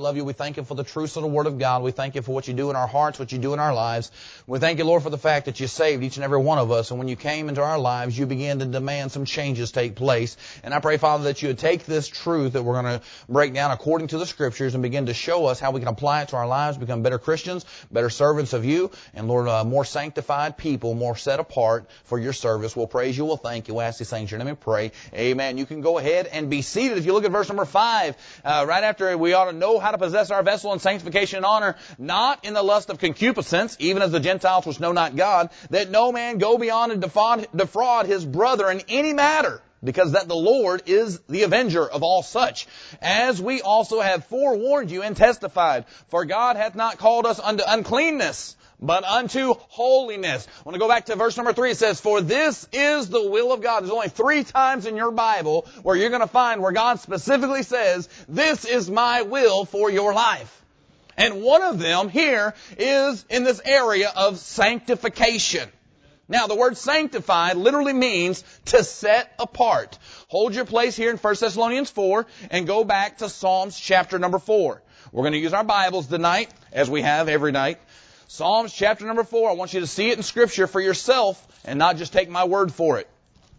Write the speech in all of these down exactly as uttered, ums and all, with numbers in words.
Love you. We thank you for the truths of the Word of God. We thank you for what you do in our hearts, what you do in our lives. We thank you, Lord, for the fact that you saved each and every one of us. And when you came into our lives, you began to demand some changes take place. And I pray, Father, that you would take this truth that we're going to break down according to the Scriptures and begin to show us how we can apply it to our lives, become better Christians, better servants of you, and, Lord, uh, more sanctified people, more set apart for your service. We'll praise you. We'll thank you. We'll ask these things in your name and pray. Amen. You can go ahead and be seated. If you look at verse number five, uh, right after we ought to know how to possess our vessel in sanctification and honor, not in the lust of concupiscence, even as the Gentiles which know not God, that no man go beyond and defraud, defraud his brother in any matter, because that the Lord is the avenger of all such. As we also have forewarned you and testified, for God hath not called us unto uncleanness, but unto holiness. I want to go back to verse number three. It says, for this is the will of God. There's only three times in your Bible where you're going to find where God specifically says, this is my will for your life. And one of them here is in this area of sanctification. Now, the word sanctified literally means to set apart. Hold your place here in First Thessalonians four and go back to Psalms chapter number four. We're going to use our Bibles tonight, as we have every night. Psalms chapter number four. I want you to see it in Scripture for yourself and not just take my word for it.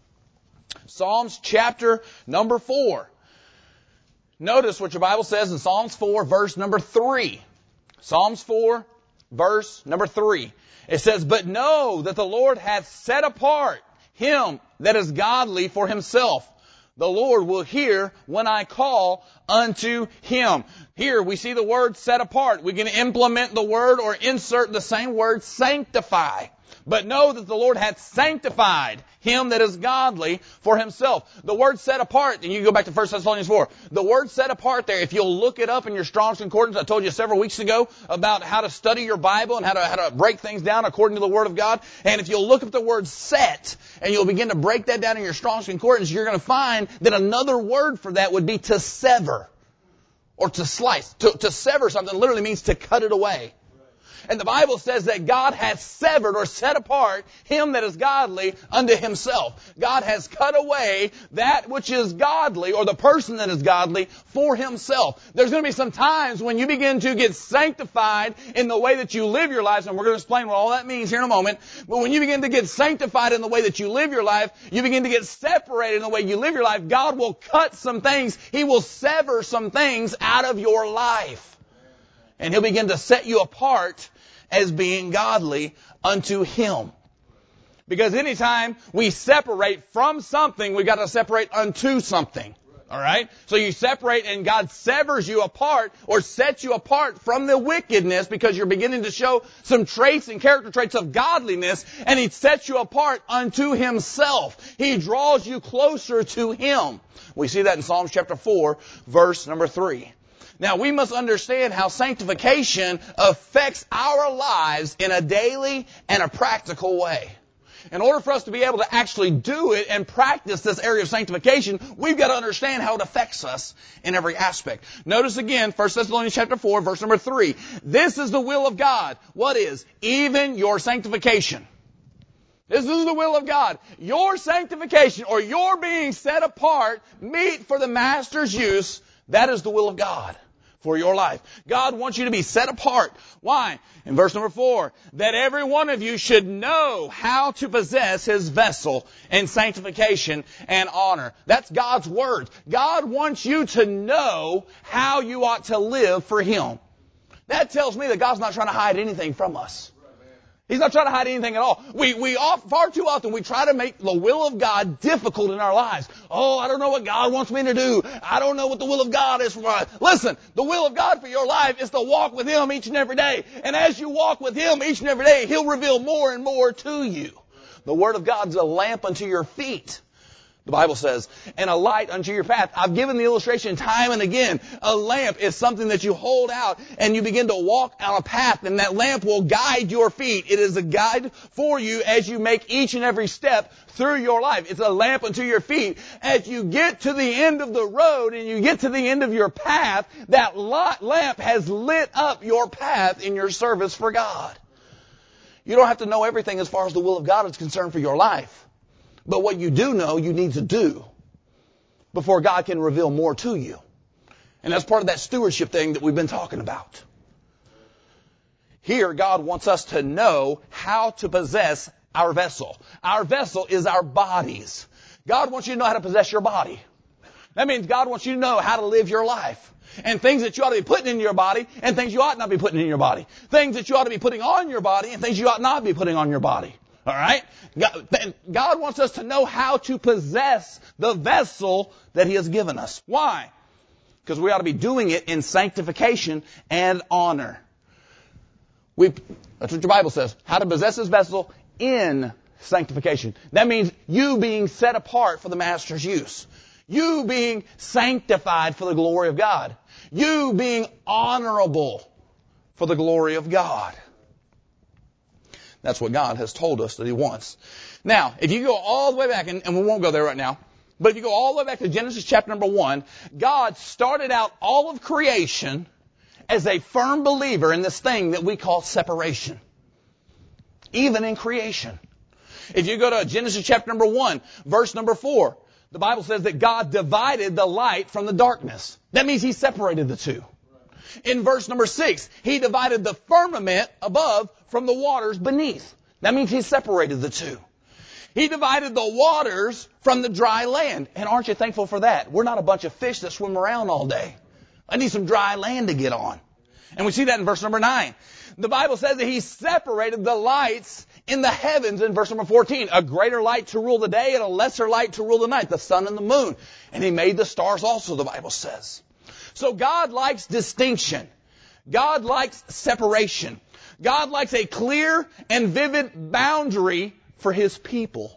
Psalms chapter number four. Notice what your Bible says in Psalms four, verse number three. Psalms four, verse number three. It says, but know that the Lord hath set apart him that is godly for himself. The Lord will hear when I call unto him. Here we see the word set apart. We can implement the word or insert the same word sanctify. But know that the Lord hath sanctified him that is godly for himself. The word set apart, and you go back to First Thessalonians four. The word set apart there, if you'll look it up in your Strong's Concordance, I told you several weeks ago about how to study your Bible and how to, how to break things down according to the Word of God. And if you'll look up the word set, and you'll begin to break that down in your Strong's Concordance, you're going to find that another word for that would be to sever or to slice. To, to sever something literally means to cut it away. And the Bible says that God hath severed or set apart him that is godly unto himself. God has cut away that which is godly, or the person that is godly, for himself. There's going to be some times when you begin to get sanctified in the way that you live your lives, and we're going to explain what all that means here in a moment. But when you begin to get sanctified in the way that you live your life, you begin to get separated in the way you live your life, God will cut some things. He will sever some things out of your life. And He'll begin to set you apart as being godly unto Him. Because anytime we separate from something, we've got to separate unto something. All right? So you separate and God severs you apart or sets you apart from the wickedness because you're beginning to show some traits and character traits of godliness, and He sets you apart unto Himself. He draws you closer to Him. We see that in Psalms chapter four, verse number three. Now, we must understand how sanctification affects our lives in a daily and a practical way. In order for us to be able to actually do it and practice this area of sanctification, we've got to understand how it affects us in every aspect. Notice again, First Thessalonians chapter four, verse number three. This is the will of God. What is? Even your sanctification. This is the will of God. Your sanctification, or your being set apart, meet for the Master's use, that is the will of God for your life. God wants you to be set apart. Why? In verse number four, that every one of you should know how to possess his vessel in sanctification and honor. That's God's word. God wants you to know how you ought to live for Him. That tells me that God's not trying to hide anything from us. He's not trying to hide anything at all. We, we oft, far too often, we try to make the will of God difficult in our lives. Oh, I don't know what God wants me to do. I don't know what the will of God is for my life. Listen, the will of God for your life is to walk with Him each and every day. And as you walk with Him each and every day, He'll reveal more and more to you. The Word of God's a lamp unto your feet, the Bible says, and a light unto your path. I've given the illustration time and again. A lamp is something that you hold out and you begin to walk on a path, and that lamp will guide your feet. It is a guide for you as you make each and every step through your life. It's a lamp unto your feet. As you get to the end of the road and you get to the end of your path, that lamp has lit up your path in your service for God. You don't have to know everything as far as the will of God is concerned for your life. But what you do know, you need to do before God can reveal more to you. And that's part of that stewardship thing that we've been talking about. Here, God wants us to know how to possess our vessel. Our vessel is our bodies. God wants you to know how to possess your body. That means God wants you to know how to live your life. And things that you ought to be putting in your body and things you ought not be putting in your body. Things that you ought to be putting on your body and things you ought not be putting on your body. All right? God, God wants us to know how to possess the vessel that He has given us. Why? Because we ought to be doing it in sanctification and honor. We, that's what your Bible says. How to possess His vessel in sanctification. That means you being set apart for the Master's use. You being sanctified for the glory of God. You being honorable for the glory of God. That's what God has told us that He wants. Now, if you go all the way back, and, and we won't go there right now, but if you go all the way back to Genesis chapter number one, God started out all of creation as a firm believer in this thing that we call separation. Even in creation. If you go to Genesis chapter number one, verse number four, the Bible says that God divided the light from the darkness. That means He separated the two. In verse number six, He divided the firmament above from the waters beneath. That means He separated the two. He divided the waters from the dry land. And aren't you thankful for that? We're not a bunch of fish that swim around all day. I need some dry land to get on. And we see that in verse number nine. The Bible says that He separated the lights in the heavens in verse number fourteen. A greater light to rule the day and a lesser light to rule the night, the sun and the moon. And He made the stars also, the Bible says. So God likes distinction. God likes separation. God likes a clear and vivid boundary for His people.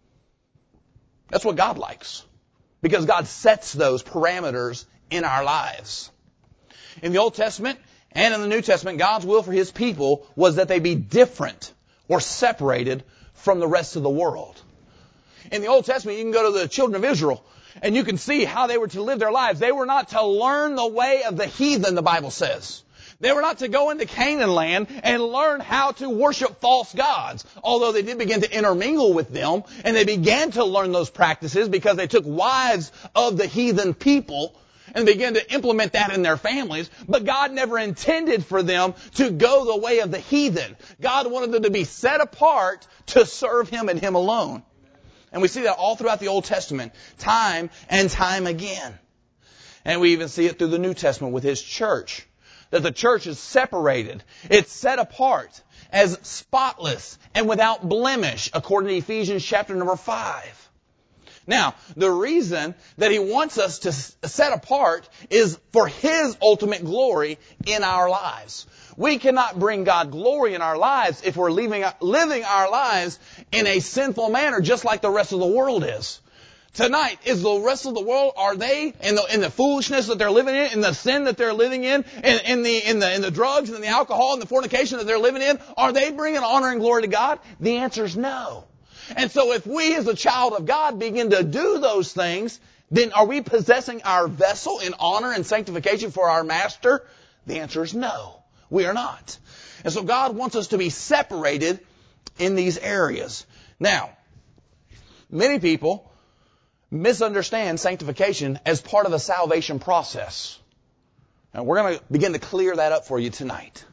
That's what God likes. Because God sets those parameters in our lives. In the Old Testament and in the New Testament, God's will for His people was that they be different or separated from the rest of the world. In the Old Testament, you can go to the children of Israel and you can see how they were to live their lives. They were not to learn the way of the heathen, the Bible says. They were not to go into Canaan land and learn how to worship false gods. Although they did begin to intermingle with them, and they began to learn those practices because they took wives of the heathen people and began to implement that in their families. But God never intended for them to go the way of the heathen. God wanted them to be set apart to serve Him and Him alone. And we see that all throughout the Old Testament, time and time again. And we even see it through the New Testament with His church. That the church is separated. It's set apart as spotless and without blemish, according to Ephesians chapter number five. Now, the reason that He wants us to set apart is for His ultimate glory in our lives. We cannot bring God glory in our lives if we're living, living our lives in a sinful manner, just like the rest of the world is. Tonight, is the rest of the world, are they in the, in the foolishness that they're living in, in the sin that they're living in, in, in the, in the, in the drugs and the alcohol and the fornication that they're living in, are they bringing honor and glory to God? The answer is no. And so if we as a child of God begin to do those things, then are we possessing our vessel in honor and sanctification for our Master? The answer is no. We are not. And so God wants us to be separated in these areas. Now, many people misunderstand sanctification as part of the salvation process. And we're going to begin to clear that up for you tonight.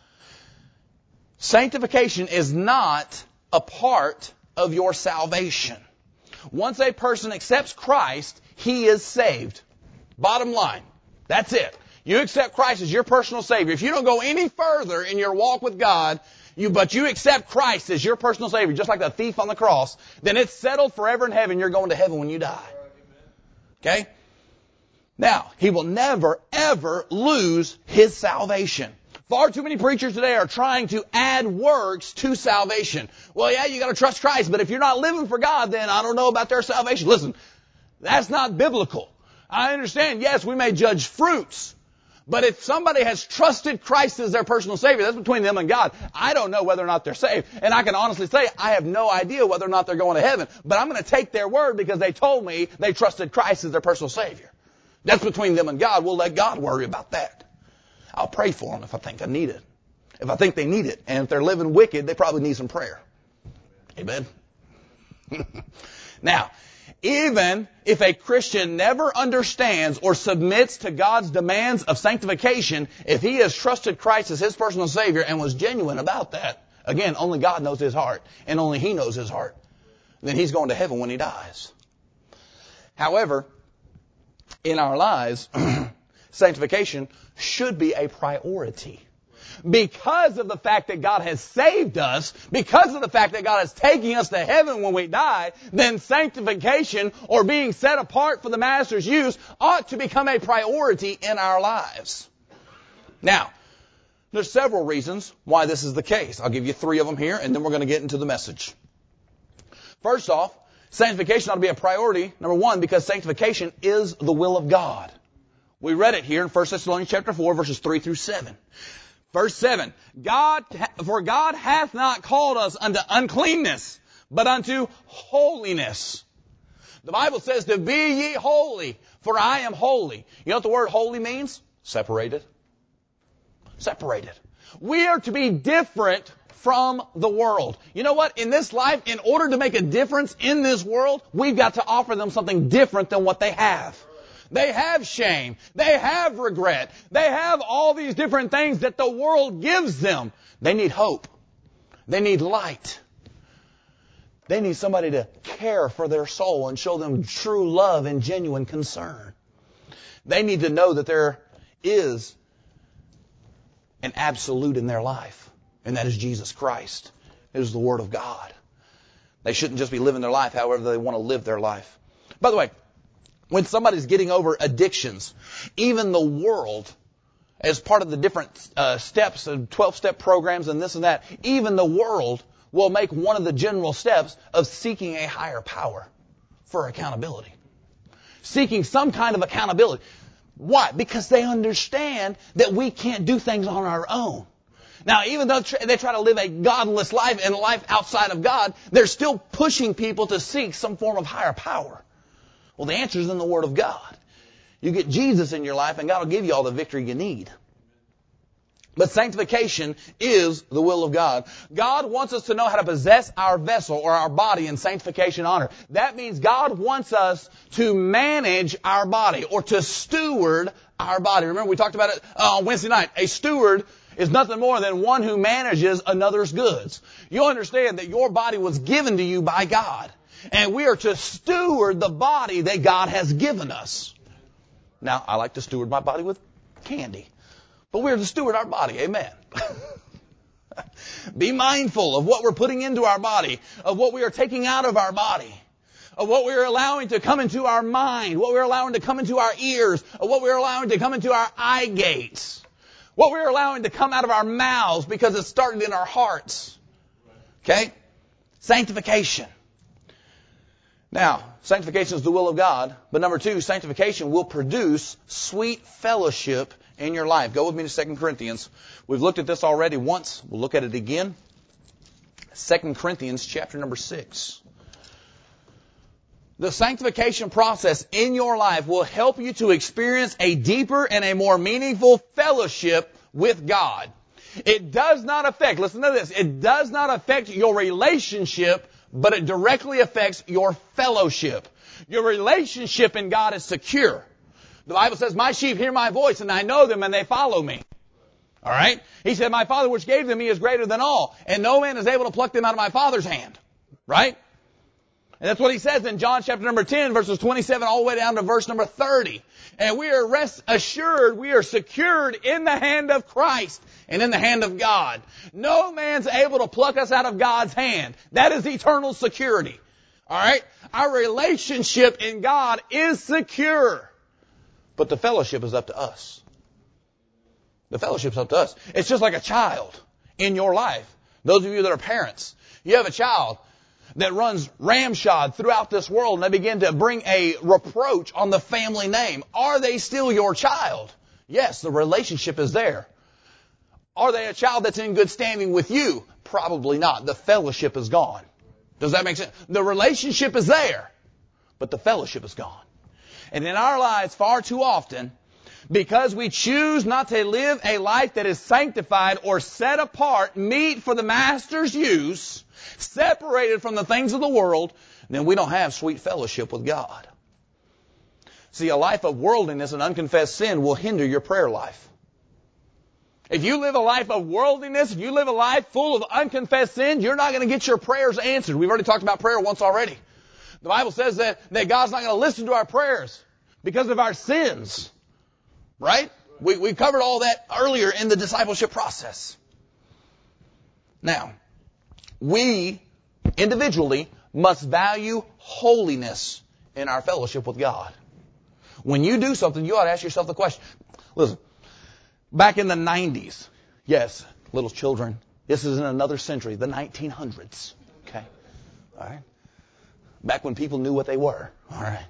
Sanctification is not a part of your salvation. Once a person accepts Christ, he is saved. Bottom line. That's it. You accept Christ as your personal Savior. If you don't go any further in your walk with God, You, but you accept Christ as your personal Savior, just like the thief on the cross, then it's settled forever in heaven. You're going to heaven when you die. Okay? Now, He will never, ever lose His salvation. Far too many preachers today are trying to add works to salvation. Well, yeah, you got to trust Christ, but if you're not living for God, then I don't know about their salvation. Listen, that's not biblical. I understand, yes, we may judge fruits. But if somebody has trusted Christ as their personal Savior, that's between them and God. I don't know whether or not they're saved. And I can honestly say, I have no idea whether or not they're going to heaven. But I'm going to take their word because they told me they trusted Christ as their personal Savior. That's between them and God. We'll let God worry about that. I'll pray for them if I think I need it. If I think they need it. And if they're living wicked, they probably need some prayer. Amen. Now, even if a Christian never understands or submits to God's demands of sanctification, if he has trusted Christ as his personal Savior and was genuine about that, again, only God knows his heart, and only he knows his heart, then he's going to heaven when he dies. However, in our lives, sanctification should be a priority. Because of the fact that God has saved us, because of the fact that God is taking us to heaven when we die, then sanctification or being set apart for the Master's use ought to become a priority in our lives. Now, there's several reasons why this is the case. I'll give you three of them here, and then we're going to get into the message. First off, sanctification ought to be a priority, number one, because sanctification is the will of God. We read it here in First Thessalonians chapter four, verses three through seven. Verse seven, God, for God hath not called us unto uncleanness, but unto holiness. The Bible says to be ye holy, for I am holy. You know what the word holy means? Separated. Separated. We are to be different from the world. You know what? In this life, in order to make a difference in this world, we've got to offer them something different than what they have. They have shame. They have regret. They have all these different things that the world gives them. They need hope. They need light. They need somebody to care for their soul and show them true love and genuine concern. They need to know that there is an absolute in their life, and that is Jesus Christ. It is the Word of God. They shouldn't just be living their life however they want to live their life. By the way, when somebody's getting over addictions, even the world, as part of the different uh, steps and twelve-step programs and this and that, even the world will make one of the general steps of seeking a higher power for accountability. Seeking some kind of accountability. Why? Because they understand that we can't do things on our own. Now, even though they try to live a godless life and life outside of God, they're still pushing people to seek some form of higher power. Well, the answer is in the Word of God. You get Jesus in your life and God will give you all the victory you need. But sanctification is the will of God. God wants us to know how to possess our vessel or our body in sanctification honor. That means God wants us to manage our body or to steward our body. Remember we talked about it on Wednesday night. A steward is nothing more than one who manages another's goods. You understand that your body was given to you by God. And we are to steward the body that God has given us. Now, I like to steward my body with candy. But we're to steward our body. Amen. Be mindful of what we're putting into our body, of what we are taking out of our body, of what we're allowing to come into our mind, what we're allowing to come into our ears, of what we're allowing to come into our eye gates, what we're allowing to come out of our mouths because it started in our hearts. Okay? Sanctification. Now, sanctification is the will of God. But number two, sanctification will produce sweet fellowship in your life. Go with me to Second Corinthians. We've looked at this already once. We'll look at it again. Second Corinthians chapter number six. The sanctification process in your life will help you to experience a deeper and a more meaningful fellowship with God. It does not affect, listen to this, it does not affect your relationship, but it directly affects your fellowship. Your relationship in God is secure. The Bible says, my sheep hear my voice, and I know them, and they follow me. All right? He said, my Father which gave them me is greater than all, and no man is able to pluck them out of my Father's hand. Right? And that's what he says in John chapter number ten, verses twenty-seven all the way down to verse number thirty. And we are rest assured, we are secured in the hand of Christ and in the hand of God. No man's able to pluck us out of God's hand. That is eternal security. All right? Our relationship in God is secure. But the fellowship is up to us. The fellowship's up to us. It's just like a child in your life. Those of you that are parents, you have a child that runs ramshod throughout this world and they begin to bring a reproach on the family name. Are they still your child? Yes, the relationship is there. Are they a child that's in good standing with you? Probably not. The fellowship is gone. Does that make sense? The relationship is there, but the fellowship is gone. And in our lives, far too often, because we choose not to live a life that is sanctified or set apart, meet for the Master's use, separated from the things of the world, then we don't have sweet fellowship with God. See, a life of worldliness and unconfessed sin will hinder your prayer life. If you live a life of worldliness, if you live a life full of unconfessed sin, you're not going to get your prayers answered. We've already talked about prayer once already. The Bible says that, that God's not going to listen to our prayers because of our sins. Right? We, we covered all that earlier in the discipleship process. Now, we individually must value holiness in our fellowship with God. When you do something, you ought to ask yourself the question. Listen, back in the nineties, yes, little children, this is in another century, the nineteen hundreds. Okay? All right? Back when people knew what they were. All right?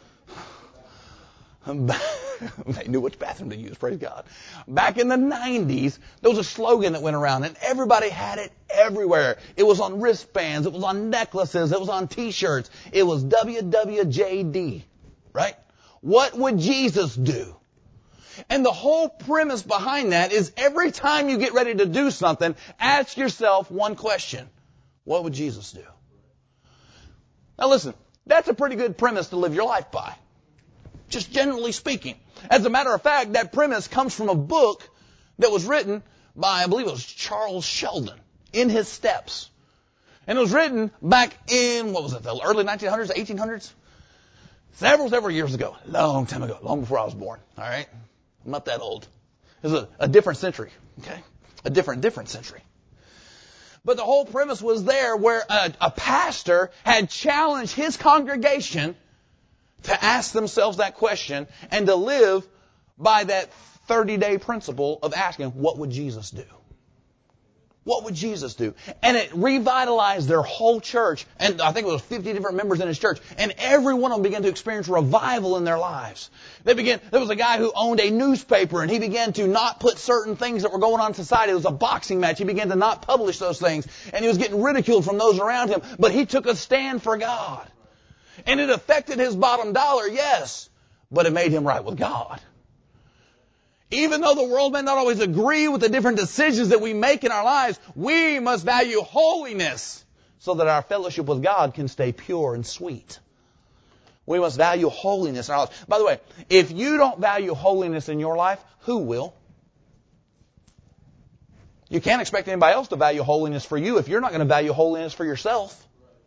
They knew which bathroom to use, praise God. Back in the nineties, there was a slogan that went around, and everybody had it everywhere. It was on wristbands, it was on necklaces, it was on T-shirts. It was W W J D, right? What would Jesus do? And the whole premise behind that is every time you get ready to do something, ask yourself one question. What would Jesus do? Now listen, that's a pretty good premise to live your life by. Just generally speaking. As a matter of fact, that premise comes from a book that was written by, I believe it was Charles Sheldon, In His Steps. And it was written back in, what was it, the early nineteen hundreds, eighteen hundreds? Several, several years ago. Long time ago. Long before I was born. All right? I'm not that old. It was a, a different century. Okay? A different, different century. But the whole premise was there where a, a pastor had challenged his congregation to ask themselves that question and to live by that thirty-day principle of asking, what would Jesus do? What would Jesus do? And it revitalized their whole church. And I think it was fifty different members in his church. And every one of them began to experience revival in their lives. They began, there was a guy who owned a newspaper, and he began to not put certain things that were going on in society. It was a boxing match. He began to not publish those things. And he was getting ridiculed from those around him. But he took a stand for God. And it affected his bottom dollar, yes, but it made him right with God. Even though the world may not always agree with the different decisions that we make in our lives, we must value holiness so that our fellowship with God can stay pure and sweet. We must value holiness in our lives. By the way, if you don't value holiness in your life, who will? You can't expect anybody else to value holiness for you if you're not going to value holiness for yourself.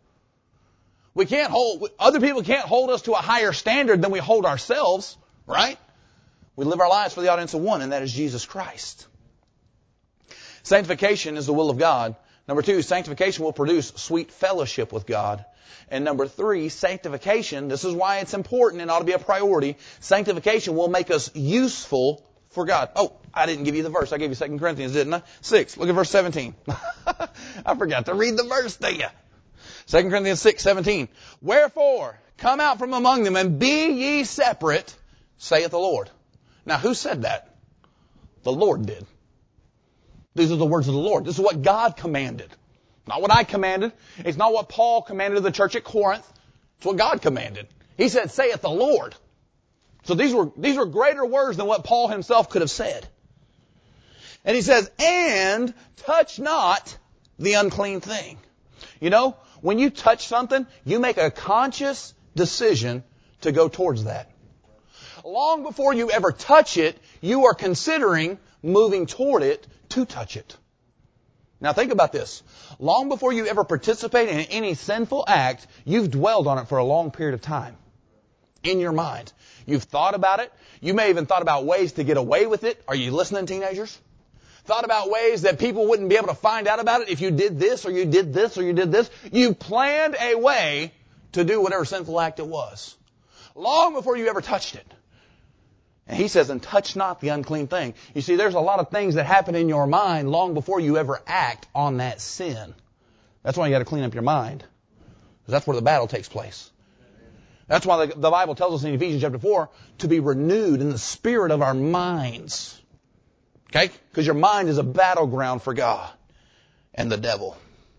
We can't hold, other people can't hold us to a higher standard than we hold ourselves, right? We live our lives for the audience of one, and that is Jesus Christ. Sanctification is the will of God. Number two, sanctification will produce sweet fellowship with God. And number three, sanctification, this is why it's important and ought to be a priority, sanctification will make us useful for God. Oh, I didn't give you the verse. I gave you Second Corinthians, didn't I? Six. Look at verse seventeen. I forgot to read the verse to you. Second Corinthians six seventeen. Wherefore, come out from among them and be ye separate, saith the Lord. Now, who said that? The Lord did. These are the words of the Lord. This is what God commanded. Not what I commanded. It's not what Paul commanded the church at Corinth. It's what God commanded. He said, saith the Lord. So these were, these were greater words than what Paul himself could have said. And he says, and touch not the unclean thing. You know, when you touch something, you make a conscious decision to go towards that. Long before you ever touch it, you are considering moving toward it to touch it. Now think about this. Long before you ever participate in any sinful act, you've dwelled on it for a long period of time. In your mind. You've thought about it. You may even thought about ways to get away with it. Are you listening, teenagers? Thought about ways that people wouldn't be able to find out about it if you did this or you did this or you did this. You planned a way to do whatever sinful act it was. Long before you ever touched it. And he says, and touch not the unclean thing. You see, there's a lot of things that happen in your mind long before you ever act on that sin. That's why you got to clean up your mind. Because that's where the battle takes place. That's why the, the Bible tells us in Ephesians chapter four to be renewed in the spirit of our minds. Okay? Because your mind is a battleground for God and the devil.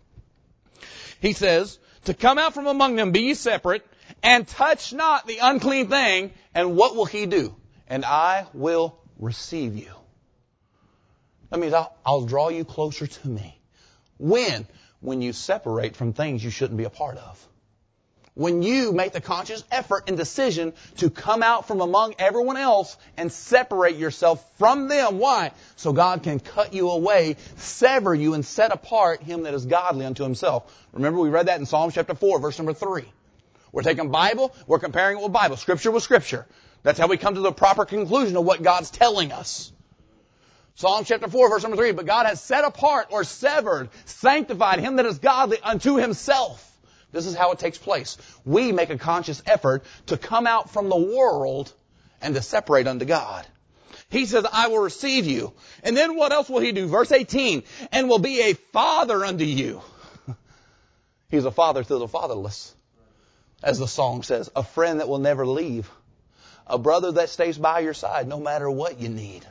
He says, to come out from among them, be ye separate, and touch not the unclean thing, and what will he do? And I will receive you. That means I'll, I'll draw you closer to me. When? When you separate from things you shouldn't be a part of. when you make the conscious effort and decision to come out from among everyone else and separate yourself from them. Why? So God can cut you away, sever you, and set apart him that is godly unto himself. Remember, we read that in Psalm chapter four, verse number three. We're taking Bible, we're comparing it with Bible, Scripture with Scripture. That's how we come to the proper conclusion of what God's telling us. Psalm chapter four, verse number three, but God has set apart or severed, sanctified him that is godly unto himself. This is how it takes place. We make a conscious effort to come out from the world and to separate unto God. He says, I will receive you. And then what else will he do? Verse eighteen, and will be a father unto you. He's a father to the fatherless. As the song says, a friend that will never leave. A brother that stays by your side no matter what you need.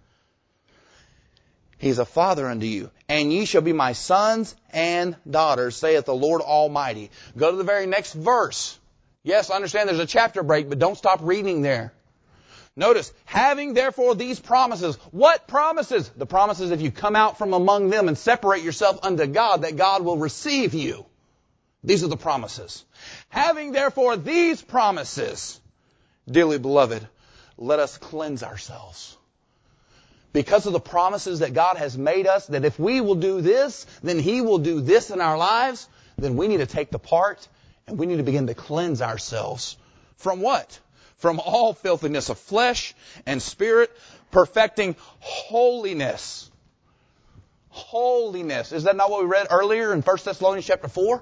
He's a father unto you. And ye shall be my sons and daughters, saith the Lord Almighty. Go to the very next verse. Yes, I understand there's a chapter break, but don't stop reading there. Notice, having therefore these promises. What promises? The promises if you come out from among them and separate yourself unto God, that God will receive you. These are the promises. Having therefore these promises, dearly beloved, let us cleanse ourselves. Because of the promises that God has made us, that if we will do this, then he will do this in our lives, then we need to take the part and we need to begin to cleanse ourselves. From what? From all filthiness of flesh and spirit, perfecting holiness. Holiness. Is that not what we read earlier in First Thessalonians chapter four?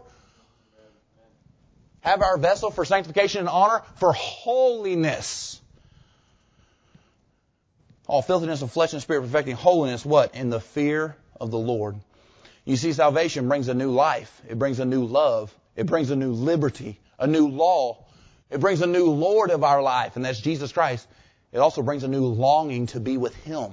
Have our vessel for sanctification and honor for holiness. All filthiness of flesh and spirit, perfecting holiness, what? In the fear of the Lord. You see, salvation brings a new life. It brings a new love. It brings a new liberty, a new law. It brings a new Lord of our life, and that's Jesus Christ. It also brings a new longing to be with him.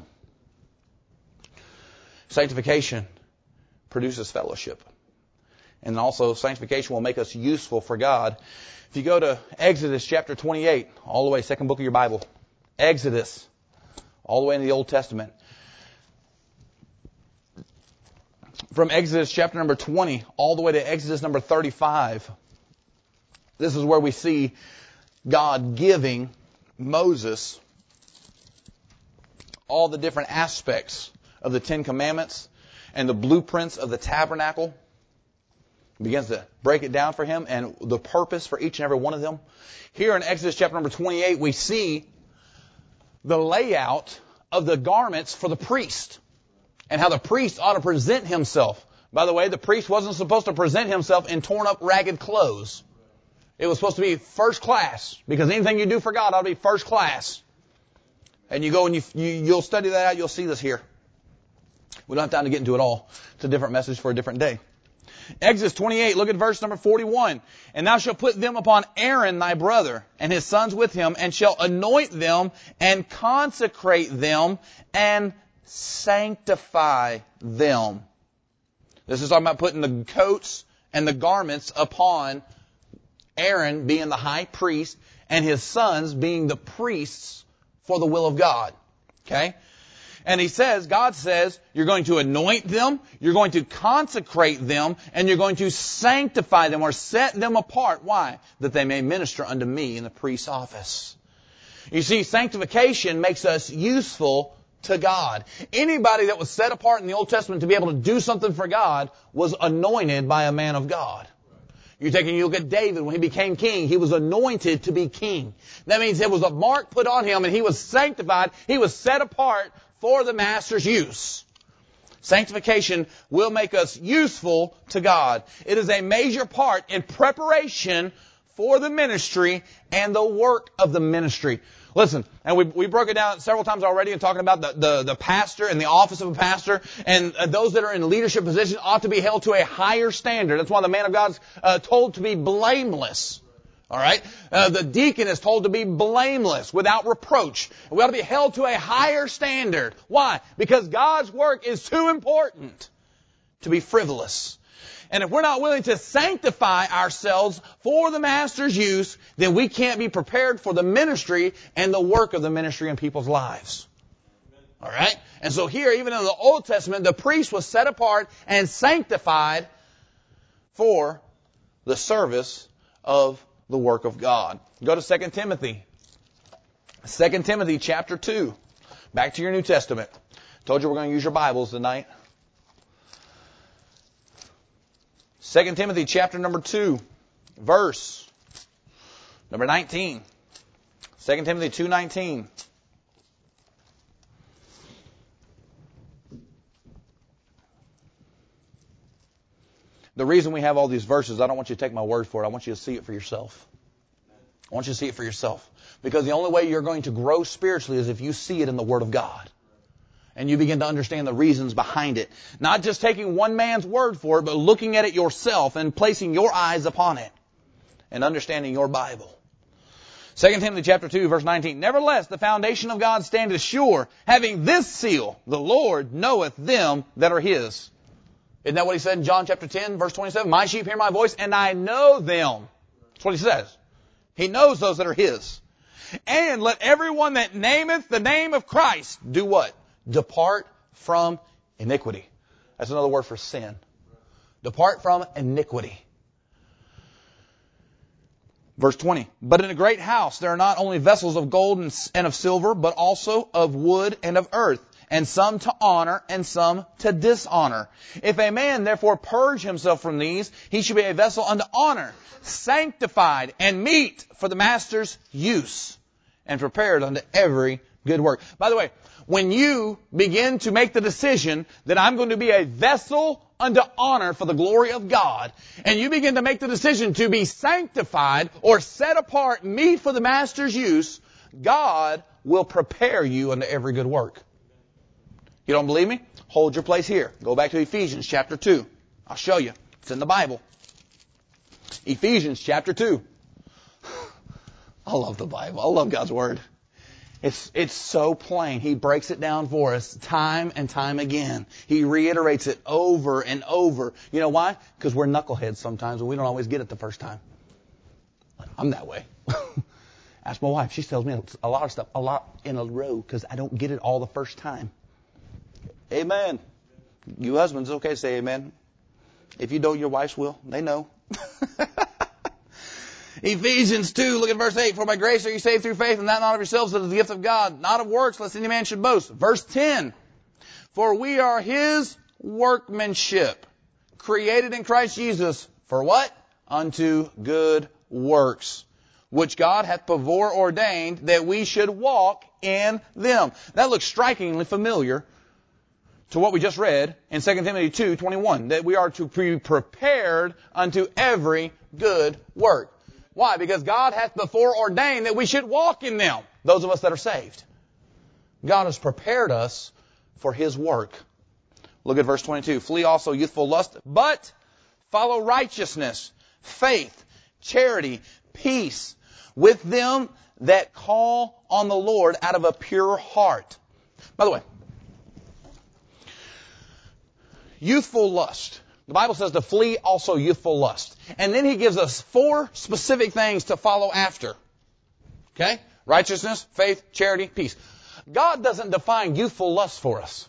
Sanctification produces fellowship. And also, sanctification will make us useful for God. If you go to Exodus chapter twenty-eight, all the way, second book of your Bible. Exodus. All the way in the Old Testament. From Exodus chapter number twenty all the way to Exodus number thirty-five. This is where we see God giving Moses all the different aspects of the Ten Commandments and the blueprints of the tabernacle. He begins to break it down for him and the purpose for each and every one of them. Here in Exodus chapter number twenty-eight, we see the layout of the garments for the priest and how the priest ought to present himself. By the way, the priest wasn't supposed to present himself in torn up, ragged clothes. It was supposed to be first class, because anything you do for God ought to be first class. And you go and you, you, you'll study that out, you'll see this here. We don't have time to get into it all. It's a different message for a different day. Exodus twenty-eight, look at verse number forty-one. And thou shalt put them upon Aaron thy brother, and his sons with him, and shall anoint them, and consecrate them, and sanctify them. This is talking about putting the coats and the garments upon Aaron being the high priest, and his sons being the priests for the will of God. Okay? And he says, God says, you're going to anoint them, you're going to consecrate them, and you're going to sanctify them or set them apart. Why? That they may minister unto me in the priest's office. You see, sanctification makes us useful to God. Anybody that was set apart in the Old Testament to be able to do something for God was anointed by a man of God. You take and you look at David, when he became king, he was anointed to be king. That means there was a mark put on him and he was sanctified, he was set apart for the master's use. Sanctification will make us useful to God. It is a major part in preparation for the ministry and the work of the ministry. Listen, and we, we broke it down several times already in talking about the, the, the pastor and the office of a pastor, and uh, those that are in leadership positions ought to be held to a higher standard. That's why the man of God's uh, told to be blameless. All right? Uh, the deacon is told to be blameless, without reproach. We ought to be held to a higher standard. Why? Because God's work is too important to be frivolous. And if we're not willing to sanctify ourselves for the master's use, then we can't be prepared for the ministry and the work of the ministry in people's lives. All right? And so here, even in the Old Testament, the priest was set apart and sanctified for the service of the work of God. Go to Second Timothy. Second Timothy chapter two. Back to your New Testament. Told you we're going to use your Bibles tonight. Second Timothy chapter number two, verse number nineteen. Second Timothy two nineteen. The reason we have all these verses, I don't want you to take my word for it. I want you to see it for yourself. I want you to see it for yourself. Because the only way you're going to grow spiritually is if you see it in the Word of God. And you begin to understand the reasons behind it. Not just taking one man's word for it, but looking at it yourself and placing your eyes upon it. And understanding your Bible. Second Timothy chapter two, verse nineteen. Nevertheless, the foundation of God standeth sure, having this seal, the Lord knoweth them that are His. Isn't that what He said in John chapter ten, verse twenty-seven? My sheep hear my voice, and I know them. That's what He says. He knows those that are His. And let everyone that nameth the name of Christ do what? Depart from iniquity. That's another word for sin. Depart from iniquity. Verse twenty. But in a great house there are not only vessels of gold and of silver, but also of wood and of earth, and some to honor and some to dishonor. If a man therefore purge himself from these, he should be a vessel unto honor, sanctified and meet for the master's use, and prepared unto every good work. By the way, when you begin to make the decision that I'm going to be a vessel unto honor for the glory of God, and you begin to make the decision to be sanctified or set apart, meet for the master's use, God will prepare you unto every good work. You don't believe me? Hold your place here. Go back to Ephesians chapter two. I'll show you. It's in the Bible. Ephesians chapter two. I love the Bible. I love God's Word. It's, it's so plain. He breaks it down for us time and time again. He reiterates it over and over. You know why? Because we're knuckleheads sometimes and we don't always get it the first time. I'm that way. Ask my wife. She tells me a lot of stuff, a lot in a row because I don't get it all the first time. Amen. You husbands, okay to say amen. If you don't, your wives will. They know. Ephesians two, look at verse eight. For by grace are you saved through faith, and that not of yourselves, that is the gift of God, not of works, lest any man should boast. Verse ten. For we are His workmanship, created in Christ Jesus, for what? Unto good works, which God hath before ordained that we should walk in them. That looks strikingly familiar to what we just read in Second Timothy two twenty-one, that we are to be prepared unto every good work. Why? Because God hath before ordained that we should walk in them, those of us that are saved. God has prepared us for His work. Look at verse twenty-two. Flee also youthful lust, but follow righteousness, faith, charity, peace, with them that call on the Lord out of a pure heart. By the way, youthful lust. The Bible says to flee also youthful lust. And then He gives us four specific things to follow after. Okay? Righteousness, faith, charity, peace. God doesn't define youthful lust for us.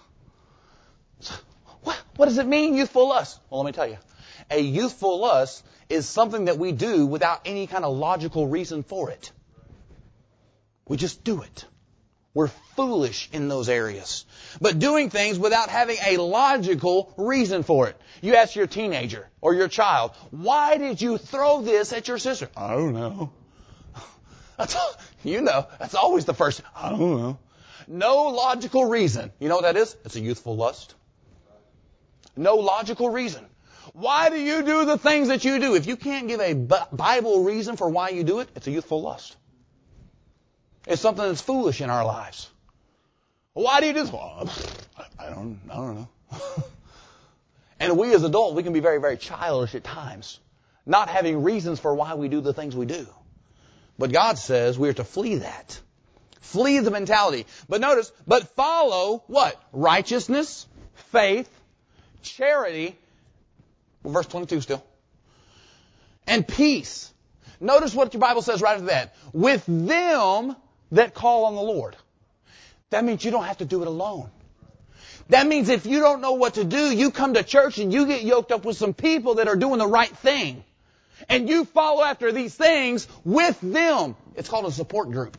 What, what does it mean, youthful lust? Well, let me tell you. A youthful lust is something that we do without any kind of logical reason for it. We just do it. We're foolish in those areas. But doing things without having a logical reason for it. You ask your teenager or your child, why did you throw this at your sister? I don't know. That's all, you know, that's always the first. I don't know. No logical reason. You know what that is? It's a youthful lust. No logical reason. Why do you do the things that you do? If you can't give a Bible reason for why you do it, it's a youthful lust. It's something that's foolish in our lives. Why do you do this? Well, I don't, I don't know. And we as adults, we can be very, very childish at times, not having reasons for why we do the things we do. But God says we are to flee that. Flee the mentality. But notice, but follow what? Righteousness, faith, charity, verse twenty-two still, and peace. Notice what your Bible says right after that. With them that call on the Lord. That means you don't have to do it alone. That means if you don't know what to do, you come to church and you get yoked up with some people that are doing the right thing. and you follow after these things with them. It's called a support group.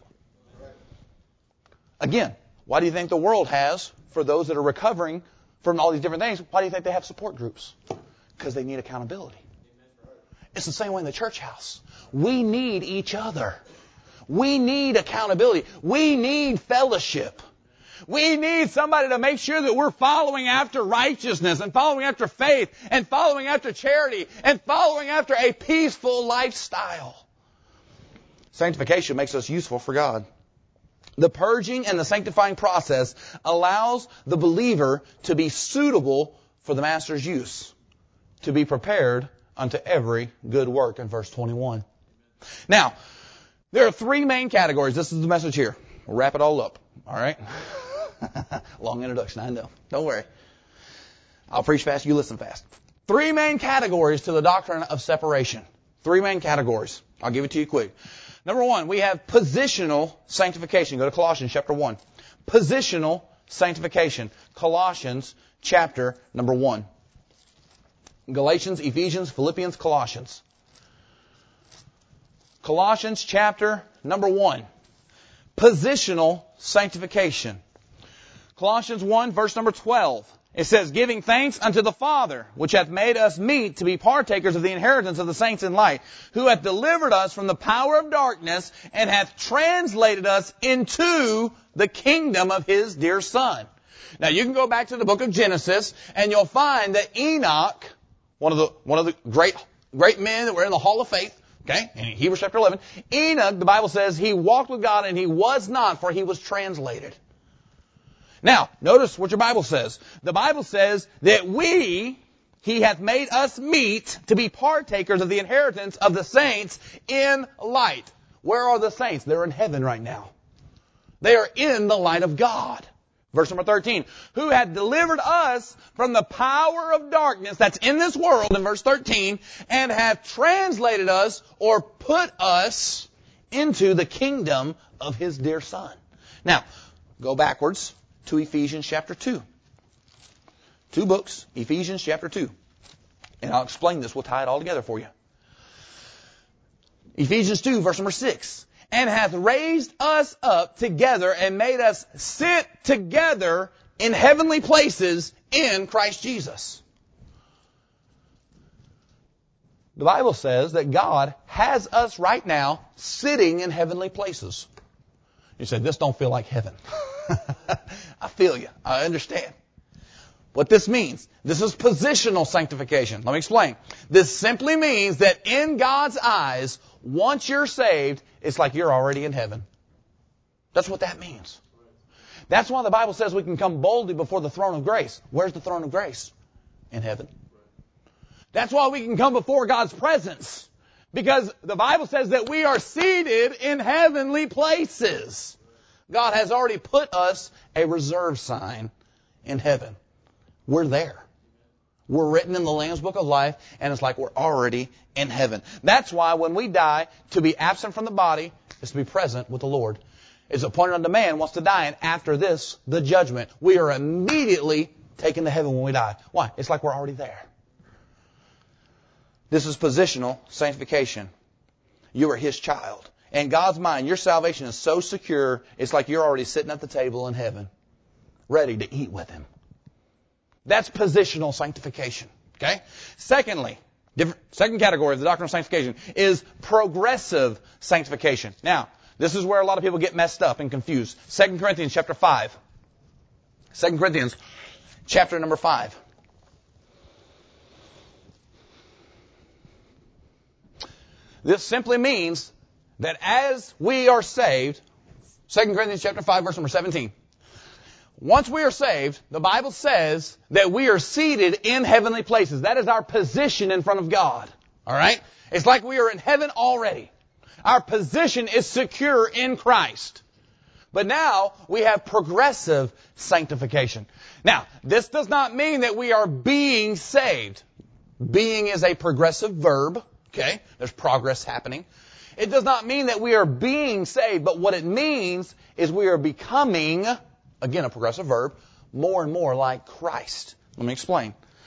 Again, why do you think the world has, for those that are recovering from all these different things, why do you think they have support groups? Because they need accountability. It's the same way in the church house. We need each other. We need accountability. We need fellowship. We need somebody to make sure that we're following after righteousness and following after faith and following after charity and following after a peaceful lifestyle. Sanctification makes us useful for God. The purging and the sanctifying process allows the believer to be suitable for the Master's use, to be prepared unto every good work in verse twenty-one. Now, there are three main categories. This is the message here. We'll wrap it all up. All right? Long introduction, I know. Don't worry. I'll preach fast, you listen fast. Three main categories to the doctrine of separation. Three main categories. I'll give it to you quick. Number one, we have positional sanctification. Go to Colossians chapter one. Positional sanctification. Colossians chapter number one. Galatians, Ephesians, Philippians, Colossians. Colossians chapter number one. Positional sanctification. Colossians one, verse number twelve. It says, giving thanks unto the Father, which hath made us meet to be partakers of the inheritance of the saints in light, who hath delivered us from the power of darkness, and hath translated us into the kingdom of His dear Son. Now you can go back to the book of Genesis, and you'll find that Enoch, one of the one of the great great men that were in the Hall of Faith, okay, in Hebrews chapter eleven, Enoch, the Bible says, he walked with God, and he was not, for he was translated. Now, notice what your Bible says. The Bible says that we, He hath made us meet to be partakers of the inheritance of the saints in light. Where are the saints? They're in heaven right now. They are in the light of God. Verse number thirteen. Who hath delivered us from the power of darkness that's in this world, in verse thirteen, and hath translated us or put us into the kingdom of His dear Son. Now, go backwards to Ephesians chapter two. Two books, Ephesians chapter two. And I'll explain this. We'll tie it all together for you. Ephesians two, verse number six. And hath raised us up together and made us sit together in heavenly places in Christ Jesus. The Bible says that God has us right now sitting in heavenly places. You said, this don't feel like heaven. I feel you. I understand. What this means, this is positional sanctification. Let me explain. This simply means that in God's eyes, once you're saved, it's like you're already in heaven. That's what that means. That's why the Bible says we can come boldly before the throne of grace. Where's the throne of grace? In heaven. That's why we can come before God's presence. Because the Bible says that we are seated in heavenly places. God has already put us a reserve sign in heaven. We're there. We're written in the Lamb's Book of Life, and it's like we're already in heaven. That's why when we die, to be absent from the body is to be present with the Lord. It's appointed unto man wants to die, and after this, the judgment. We are immediately taken to heaven when we die. Why? It's like we're already there. This is positional sanctification. You are His child. In God's mind, your salvation is so secure, it's like you're already sitting at the table in heaven, ready to eat with Him. That's positional sanctification. Okay? Secondly, different, second category of the doctrine of sanctification is progressive sanctification. Now, this is where a lot of people get messed up and confused. Second Corinthians chapter five. Second Corinthians chapter number five. This simply means that as we are saved, Second Corinthians chapter five, verse number seventeen. Once we are saved, the Bible says that we are seated in heavenly places. That is our position in front of God. All right? It's like we are in heaven already. Our position is secure in Christ. But now we have progressive sanctification. Now, this does not mean that we are being saved. Being is a progressive verb. Okay? There's progress happening. It does not mean that we are being saved, but what it means is we are becoming, again, a progressive verb, more and more like Christ. Let me explain.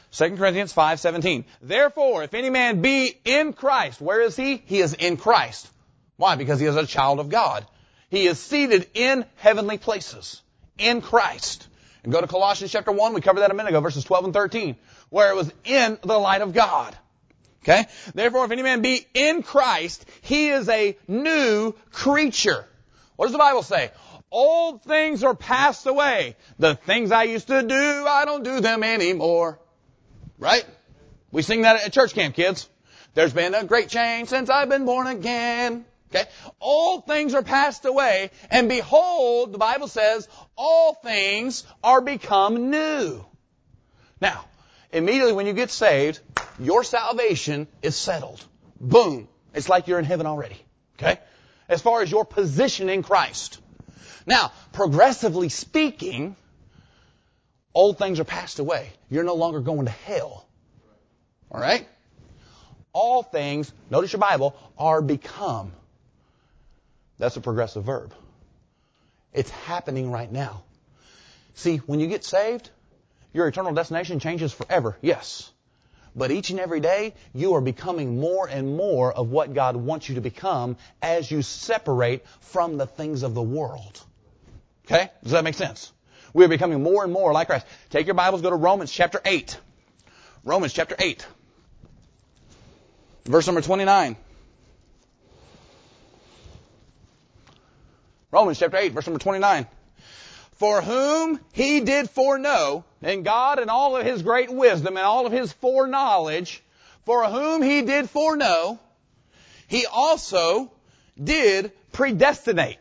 Second Corinthians five seventeen. Therefore, if any man be in Christ, where is he? He is in Christ. Why? Because he is a child of God. He is seated in heavenly places, in Christ. And go to Colossians chapter one, we covered that a minute ago, verses twelve and thirteen, where it was in the light of God. Okay? Therefore, if any man be in Christ, he is a new creature. What does the Bible say? Old things are passed away. The things I used to do, I don't do them anymore. Right? We sing that at church camp, kids. There's been a great change since I've been born again. Okay? All things are passed away, and behold, the Bible says, all things are become new. Now, immediately when you get saved, your salvation is settled. Boom. It's like you're in heaven already. Okay? As far as your position in Christ. Now, progressively speaking, old things are passed away. You're no longer going to hell. All right? All things, notice your Bible, are become. That's a progressive verb. It's happening right now. See, when you get saved, your eternal destination changes forever. Yes. But each and every day, you are becoming more and more of what God wants you to become as you separate from the things of the world. Okay? Does that make sense? We are becoming more and more like Christ. Take your Bibles, go to Romans chapter eight. Romans chapter eight. Verse number twenty-nine. Romans chapter eight, verse number twenty-nine. For whom he did foreknow, and God in all of his great wisdom and all of his foreknowledge, for whom he did foreknow, he also did predestinate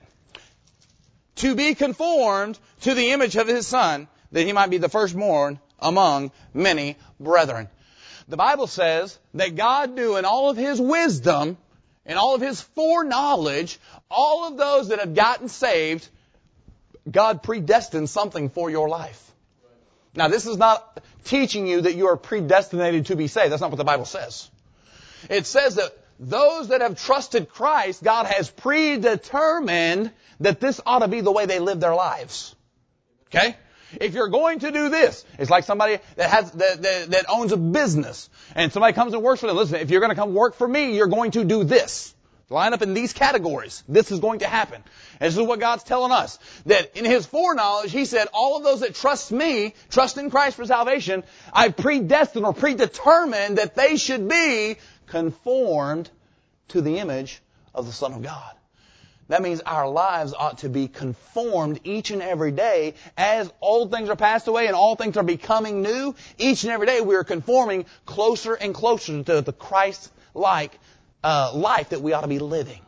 to be conformed to the image of his Son, that he might be the firstborn among many brethren. The Bible says that God knew in all of his wisdom, in all of his foreknowledge, all of those that have gotten saved, God predestined something for your life. Now, this is not teaching you that you are predestinated to be saved. That's not what the Bible says. It says that those that have trusted Christ, God has predetermined that this ought to be the way they live their lives. Okay? If you're going to do this, it's like somebody that has that, that, that owns a business, and somebody comes and works for them. Listen, if you're going to come work for me, you're going to do this. Line up in these categories. This is going to happen. And this is what God's telling us. That in his foreknowledge, he said, all of those that trust me, trust in Christ for salvation, I predestined or predetermined that they should be conformed to the image of the Son of God. That means our lives ought to be conformed each and every day as old things are passed away and all things are becoming new. Each and every day we are conforming closer and closer to the Christ-like uh, life that we ought to be living.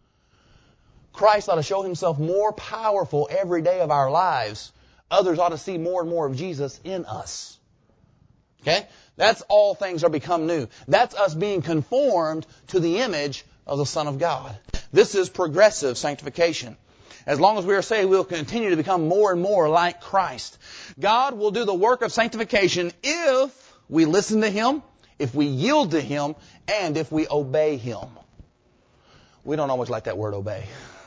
Christ ought to show himself more powerful every day of our lives. Others ought to see more and more of Jesus in us. Okay? That's all things are become new. That's us being conformed to the image of the Son of God. This is progressive sanctification. As long as we are saved, we will continue to become more and more like Christ. God will do the work of sanctification if we listen to him, if we yield to him, and if we obey him. We don't always like that word obey.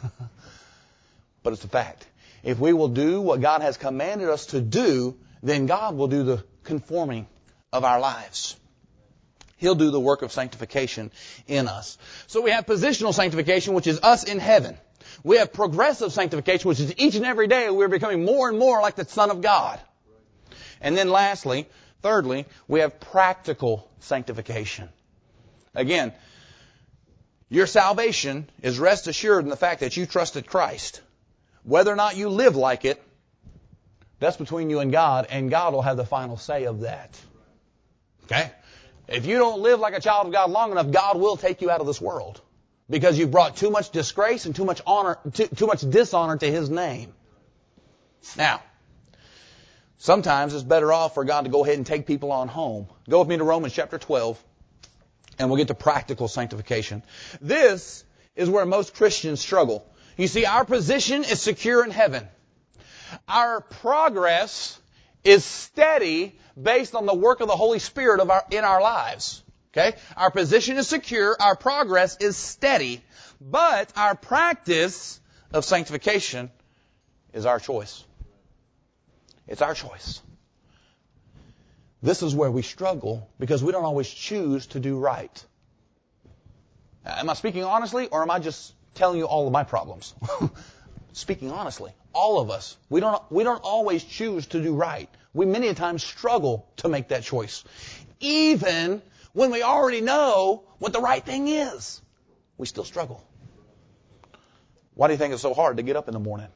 But it's a fact. If we will do what God has commanded us to do, then God will do the conforming of our lives. He'll do the work of sanctification in us. So we have positional sanctification, which is us in heaven. We have progressive sanctification, which is each and every day we're becoming more and more like the Son of God. And then lastly, thirdly, we have practical sanctification. Again, your salvation is rest assured in the fact that you trusted Christ. Whether or not you live like it, that's between you and God, and God will have the final say of that. Okay? If you don't live like a child of God long enough, God will take you out of this world. Because you've brought too much disgrace and too much honor, too, too much dishonor to his name. Now, sometimes it's better off for God to go ahead and take people on home. Go with me to Romans chapter twelve, and we'll get to practical sanctification. This is where most Christians struggle. You see, our position is secure in heaven. Our progress is steady based on the work of the Holy Spirit of our, in our lives. Okay? Our position is secure, our progress is steady, but our practice of sanctification is our choice. It's our choice. This is where we struggle because we don't always choose to do right. Am I speaking honestly, or am I just telling you all of my problems? Speaking honestly, all of us, we don't we don't always choose to do right. We many a times struggle to make that choice, even when we already know what the right thing is. We still struggle. Why do you think it's so hard to get up in the morning?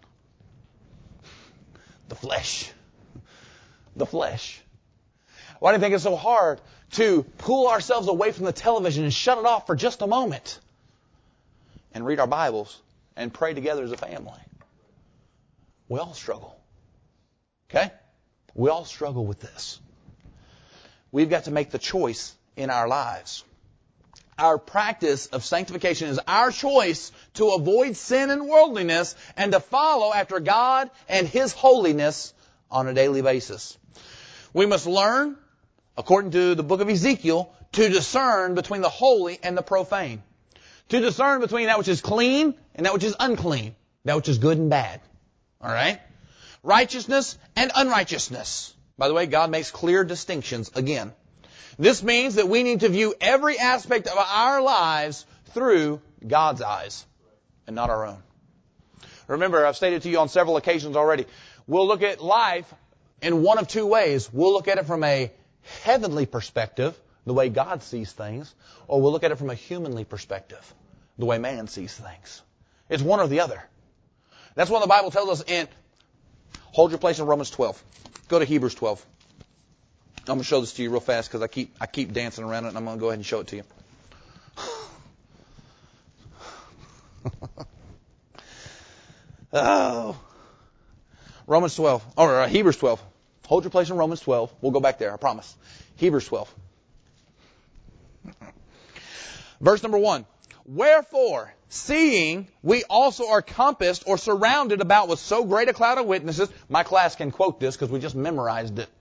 The flesh. The flesh. Why do you think it's so hard to pull ourselves away from the television and shut it off for just a moment and read our Bibles and pray together as a family? We all struggle. Okay? We all struggle with this. We've got to make the choice in our lives. Our practice of sanctification is our choice to avoid sin and worldliness and to follow after God and His holiness on a daily basis. We must learn, according to the book of Ezekiel, to discern between the holy and the profane. To discern between that which is clean and that which is unclean. That which is good and bad. All right? Righteousness and unrighteousness. By the way, God makes clear distinctions again. This means that we need to view every aspect of our lives through God's eyes and not our own. Remember, I've stated to you on several occasions already, we'll look at life in one of two ways. We'll look at it from a heavenly perspective, the way God sees things, or we'll look at it from a humanly perspective, the way man sees things. It's one or the other. That's what the Bible tells us in, hold your place in Romans twelve. Go to Hebrews twelve. I'm going to show this to you real fast because I keep I keep dancing around it, and I'm going to go ahead and show it to you. Oh. Romans twelve, or uh, Hebrews twelve. Hold your place in Romans twelve. We'll go back there, I promise. Hebrews twelve. Verse number one. Wherefore, seeing we also are compassed or surrounded about with so great a cloud of witnesses. My class can quote this because we just memorized it.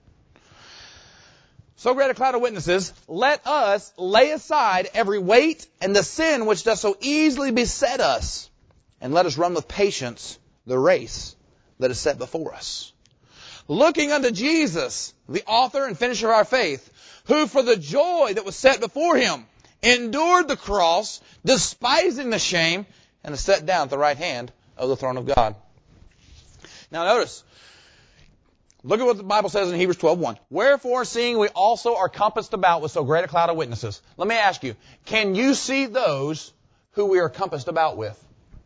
So great a cloud of witnesses, let us lay aside every weight and the sin which does so easily beset us, and let us run with patience the race that is set before us. Looking unto Jesus, the author and finisher of our faith, who for the joy that was set before Him endured the cross, despising the shame, and is set down at the right hand of the throne of God. Now notice, look at what the Bible says in Hebrews twelve one. Wherefore, seeing we also are compassed about with so great a cloud of witnesses. Let me ask you, can you see those who we are compassed about with?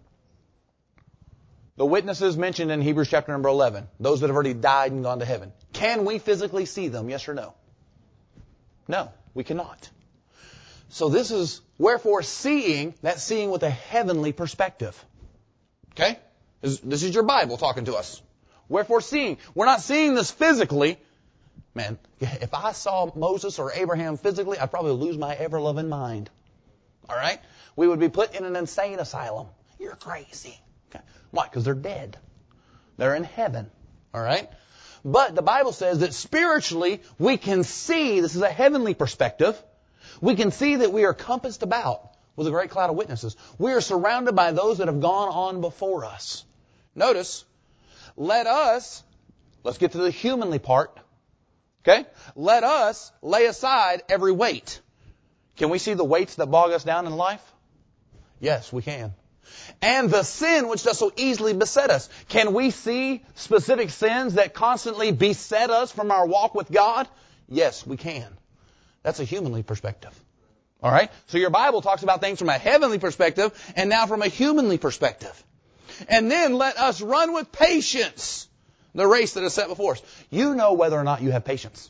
The witnesses mentioned in Hebrews chapter number eleven, those that have already died and gone to heaven. Can we physically see them, yes or no? No, we cannot. So this is, wherefore seeing, that's seeing with a heavenly perspective. Okay? This, this is your Bible talking to us. Wherefore seeing. We're not seeing this physically. Man, if I saw Moses or Abraham physically, I'd probably lose my ever-loving mind. All right? We would be put in an insane asylum. You're crazy. Okay. Why? Because they're dead. They're in heaven. All right? But the Bible says that spiritually we can see, this is a heavenly perspective, we can see that we are compassed about with a great cloud of witnesses. We are surrounded by those that have gone on before us. Notice, let us, let's get to the humanly part. Okay? Let us lay aside every weight. Can we see the weights that bog us down in life? Yes, we can. And the sin which does so easily beset us. Can we see specific sins that constantly beset us from our walk with God? Yes, we can. That's a humanly perspective. All right? So your Bible talks about things from a heavenly perspective and now from a humanly perspective. And then let us run with patience the race that is set before us. You know whether or not you have patience.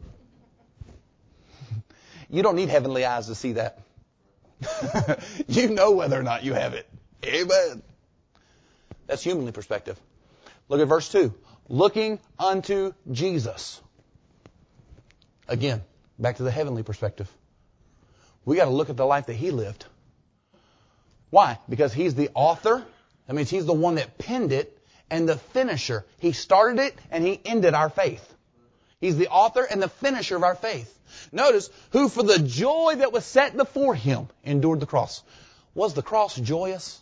You don't need heavenly eyes to see that. You know whether or not you have it. Amen. That's humanly perspective. Look at verse two. Looking unto Jesus. Again, back to the heavenly perspective. We got to look at the life that He lived. Why? Because He's the author. That means He's the one that penned it and the finisher. He started it and He ended our faith. He's the author and the finisher of our faith. Notice, who for the joy that was set before Him endured the cross. Was the cross joyous?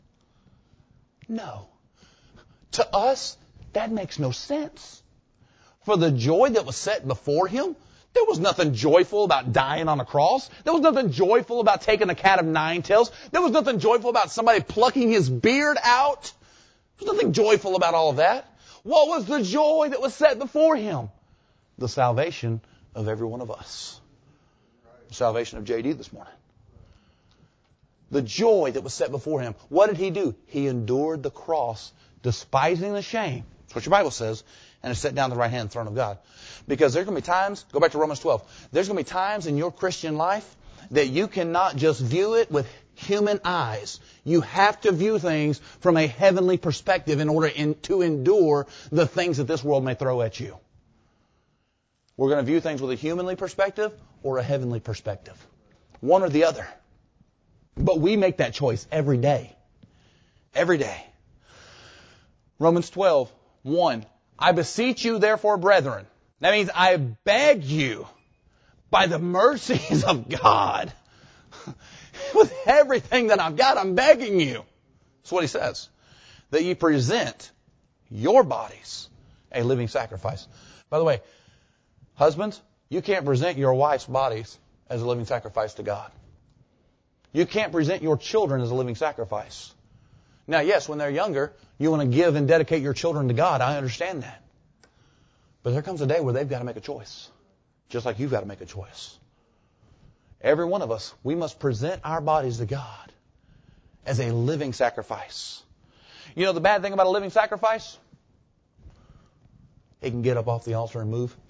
No. To us, that makes no sense. For the joy that was set before Him, There was nothing joyful about dying on a cross. There was nothing joyful about taking a cat of nine tails. There was nothing joyful about somebody plucking his beard out. There was nothing joyful about all of that. What was the joy that was set before him? The salvation of every one of us. The salvation of J D this morning. The joy that was set before him. What did he do? He endured the cross, despising the shame. That's what your Bible says. And is set down at the right hand throne of God. Because there's going to be times, go back to Romans twelve, there's going to be times in your Christian life that you cannot just view it with human eyes. You have to view things from a heavenly perspective in order in, to endure the things that this world may throw at you. We're going to view things with a humanly perspective or a heavenly perspective. One or the other. But we make that choice every day. Every day. Romans twelve, one. I beseech you, therefore, brethren. That means I beg you, by the mercies of God, with everything that I've got, I'm begging you. That's what he says. That you present your bodies a living sacrifice. By the way, husbands, you can't present your wife's bodies as a living sacrifice to God. You can't present your children as a living sacrifice. Now, yes, when they're younger, you want to give and dedicate your children to God. I understand that. But there comes a day where they've got to make a choice. Just like you've got to make a choice. Every one of us, we must present our bodies to God as a living sacrifice. You know the bad thing about a living sacrifice? It can get up off the altar and move.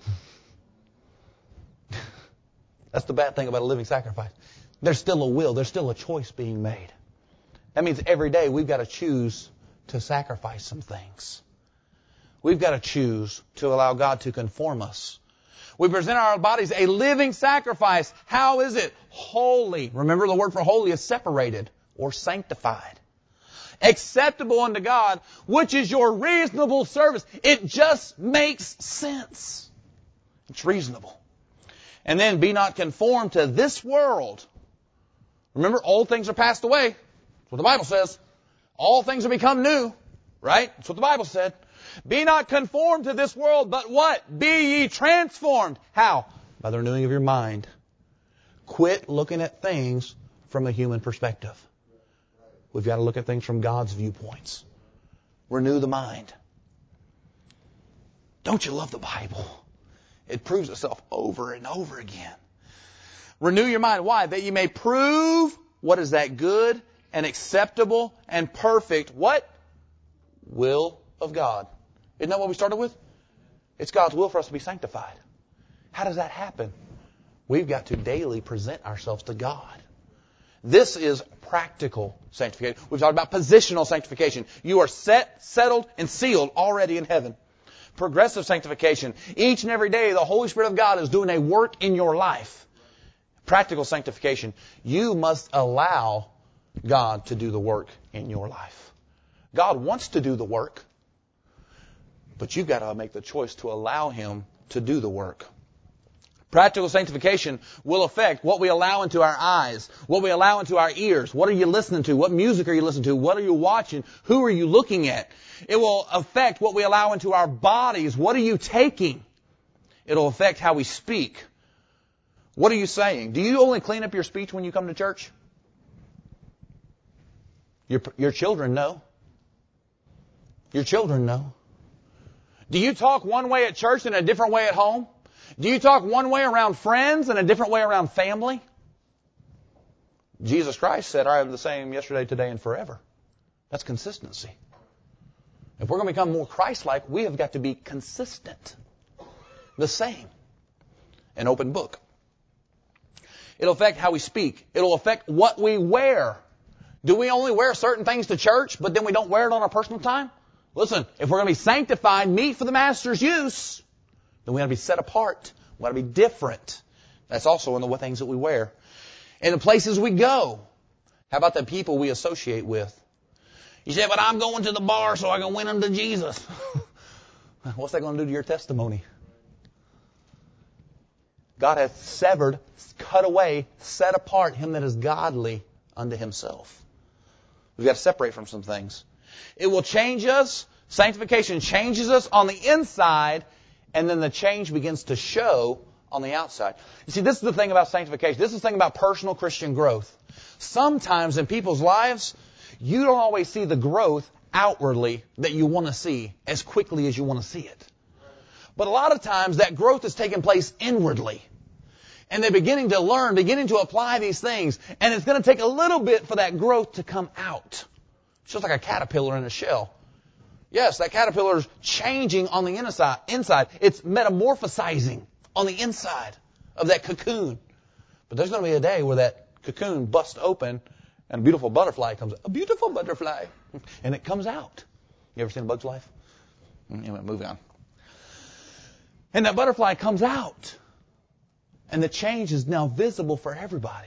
That's the bad thing about a living sacrifice. There's still a will. There's still a choice being made. That means every day we've got to choose to sacrifice some things. We've got to choose to allow God to conform us. We present our bodies a living sacrifice. How is it? Holy. Remember, the word for holy is separated or sanctified. Acceptable unto God, which is your reasonable service. It just makes sense. It's reasonable. And then be not conformed to this world. Remember, old things are passed away. That's what the Bible says. All things have become new. Right? That's what the Bible said. Be not conformed to this world, but what? Be ye transformed. How? By the renewing of your mind. Quit looking at things from a human perspective. We've got to look at things from God's viewpoints. Renew the mind. Don't you love the Bible? It proves itself over and over again. Renew your mind. Why? That you may prove what is that good and acceptable and perfect. What? Will of God. Isn't that what we started with? It's God's will for us to be sanctified. How does that happen? We've got to daily present ourselves to God. This is practical sanctification. We've talked about positional sanctification. You are set, settled, and sealed already in heaven. Progressive sanctification. Each and every day the Holy Spirit of God is doing a work in your life. Practical sanctification. You must allow God to do the work in your life. God wants to do the work, but you've got to make the choice to allow Him to do the work. Practical sanctification will affect what we allow into our eyes, what we allow into our ears. What are you listening to? What music are you listening to? What are you watching? Who are you looking at? It will affect what we allow into our bodies. What are you taking? It'll affect how we speak. What are you saying? Do you only clean up your speech when you come to church? Your, your children know. Your children know. Do you talk one way at church and a different way at home? Do you talk one way around friends and a different way around family? Jesus Christ said, I am the same yesterday, today, and forever. That's consistency. If we're going to become more Christ-like, we have got to be consistent. The same. An open book. It'll affect how we speak. It'll affect what we wear. Do we only wear certain things to church, but then we don't wear it on our personal time? Listen, if we're going to be sanctified, meet for the Master's use, then we got to be set apart. We got to be different. That's also in the things that we wear. In the places we go. How about the people we associate with? You say, but I'm going to the bar so I can win them to Jesus. What's that going to do to your testimony? God hath severed, cut away, set apart him that is godly unto himself. We've got to separate from some things. It will change us. Sanctification changes us on the inside, and then the change begins to show on the outside. You see, this is the thing about sanctification. This is the thing about personal Christian growth. Sometimes in people's lives, you don't always see the growth outwardly that you want to see as quickly as you want to see it. But a lot of times that growth is taking place inwardly. And they're beginning to learn, beginning to apply these things. And it's going to take a little bit for that growth to come out. It's just like a caterpillar in a shell. Yes, that caterpillar is changing on the inside. inside. It's metamorphosizing on the inside of that cocoon. But there's going to be a day where that cocoon busts open and a beautiful butterfly comes out. A beautiful butterfly. And it comes out. You ever seen A Bug's Life? Anyway, moving on. And that butterfly comes out. And the change is now visible for everybody.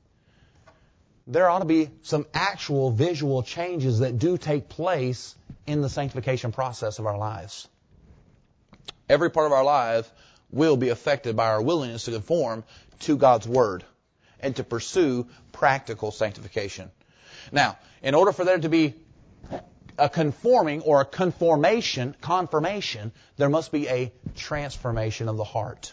There ought to be some actual visual changes that do take place in the sanctification process of our lives. Every part of our life will be affected by our willingness to conform to God's Word and to pursue practical sanctification. Now, in order for there to be a conforming or a conformation, confirmation, there must be a transformation of the heart.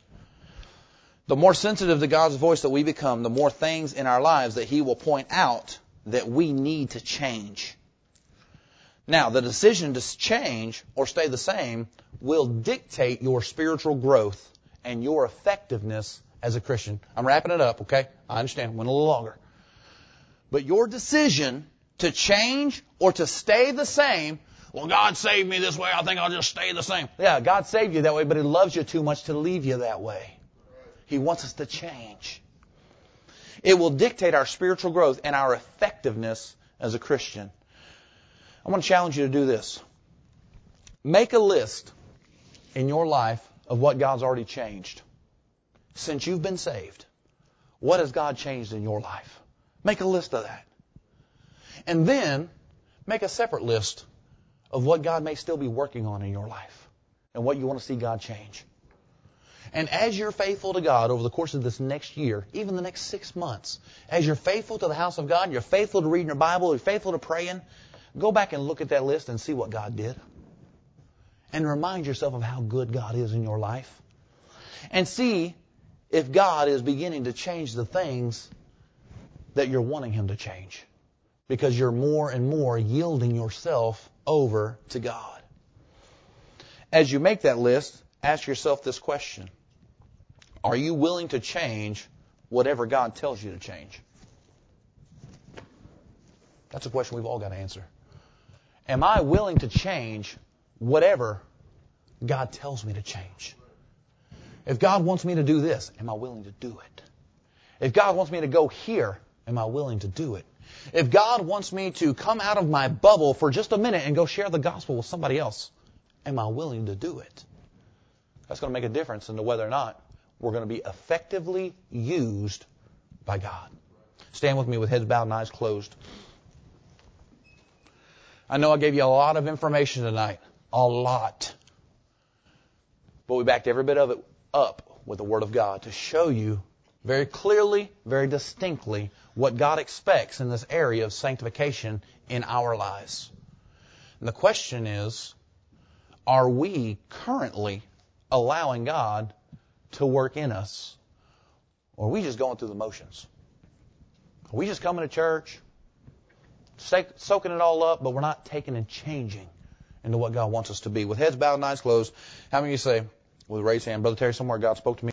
The more sensitive to God's voice that we become, the more things in our lives that He will point out that we need to change. Now, the decision to change or stay the same will dictate your spiritual growth and your effectiveness as a Christian. I'm wrapping it up, okay? I understand. Went a little longer. But your decision to change or to stay the same, well, God saved me this way, I think I'll just stay the same. Yeah, God saved you that way, but He loves you too much to leave you that way. He wants us to change. It will dictate our spiritual growth and our effectiveness as a Christian. I want to challenge you to do this. Make a list in your life of what God's already changed. Since you've been saved, what has God changed in your life? Make a list of that. And then make a separate list of what God may still be working on in your life and what you want to see God change. And as you're faithful to God over the course of this next year, even the next six months, as you're faithful to the house of God, you're faithful to reading your Bible, you're faithful to praying, go back and look at that list and see what God did. And remind yourself of how good God is in your life. And see if God is beginning to change the things that you're wanting Him to change. Because you're more and more yielding yourself over to God. As you make that list, ask yourself this question. Are you willing to change whatever God tells you to change? That's a question we've all got to answer. Am I willing to change whatever God tells me to change? If God wants me to do this, am I willing to do it? If God wants me to go here, am I willing to do it? If God wants me to come out of my bubble for just a minute and go share the gospel with somebody else, am I willing to do it? That's going to make a difference into whether or not we're going to be effectively used by God. Stand with me with heads bowed and eyes closed. I know I gave you a lot of information tonight. A lot. But we backed every bit of it up with the Word of God to show you very clearly, very distinctly what God expects in this area of sanctification in our lives. And the question is, are we currently allowing God to work in us? Or are we just going through the motions? Are we just coming to church, soaking it all up, but we're not taking and changing into what God wants us to be? With heads bowed and eyes closed, how many of you say, with a raised hand, Brother Terry, somewhere God spoke to me